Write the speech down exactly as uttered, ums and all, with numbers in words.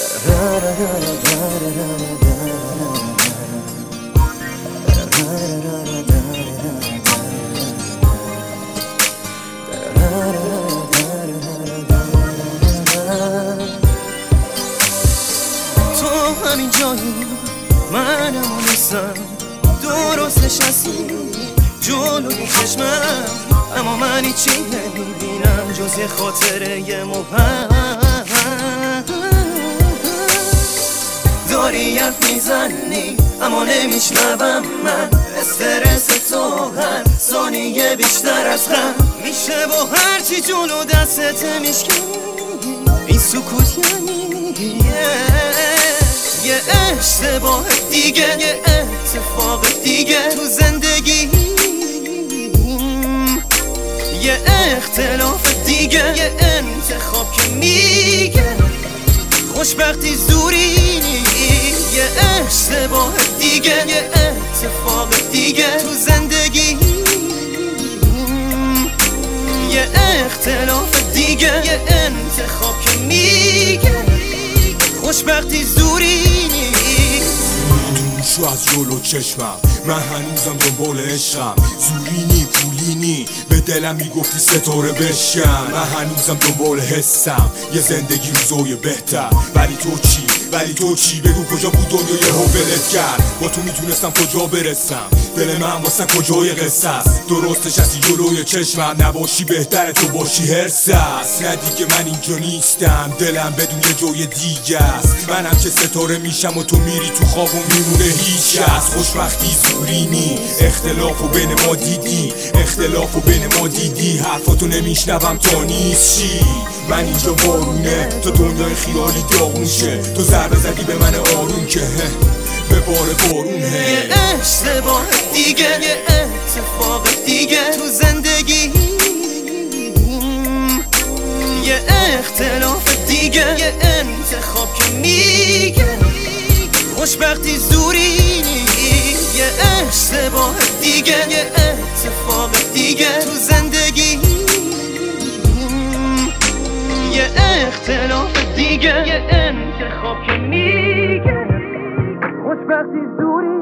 تو همین جایی منم نیستم، درست نشستی جلوی چشمم، اما من هیچی نمیبینم جز یه خاطره مبهم. داری حرف میزنی اما نمیشنوم من، استرس تو هر ثانیه بیشتر از غم میشه، با هرچی جلو دستت میشکنی این سکوت یعنی یه اشتباه دیگه، یه اتفاق دیگه تو زندگی، یه اختلاف دیگه، یه انتخاب که میگه خوشبختی زوری نیست. یه اشتباه دیگه، یه اتفاق دیگه تو زندگی، یه اختلاف دیگه، یه انتخاب که میگه خوشبختی زوری نیست. شو از جلو چشمم، من هنوزم دنبال عشقم، زورینی پولینی به دلم میگفتی ستاره بشم، من هنوزم دنبال حسم، یه زندگی روزای بهتر. ولی تو چی؟ ولی تو چی؟ بگو کجا بود دنیا یهو ولت کرد؟ با تو میتونستم کجا برسم؟ دل من واسه کجای قصه است؟ درست نشستی جلوی چشمم، نباشی بهتره تو باشی هرس است. نه دیگه من اینجا نیستم، دلم بدون یه جای دیگه است. منم که ستاره میشم و تو میری تو خواب و میمونه هیچ از. خوشبختی زورینی، اختلافو بین ما دیدی، اختلافو بین ما دیدی، حرفاتو نمیشنوم تا نیست چی. من اینجا بارونه، تو دنیای خیالی داغون شه، تو ضربه زدی به من آروم که به بار بارونه. یه اشتباه دیگه، یه اتفاق دیگه تو زندگی، یه اختلاف دیگه، یه انتخاب که میگه خوشبختی زوری نیست. یه اشتباه دیگه، یه اتفاق دیگه تو زندگی، یه اختلاف دیگه، یه انتخاب که میگه خوشبختی زوری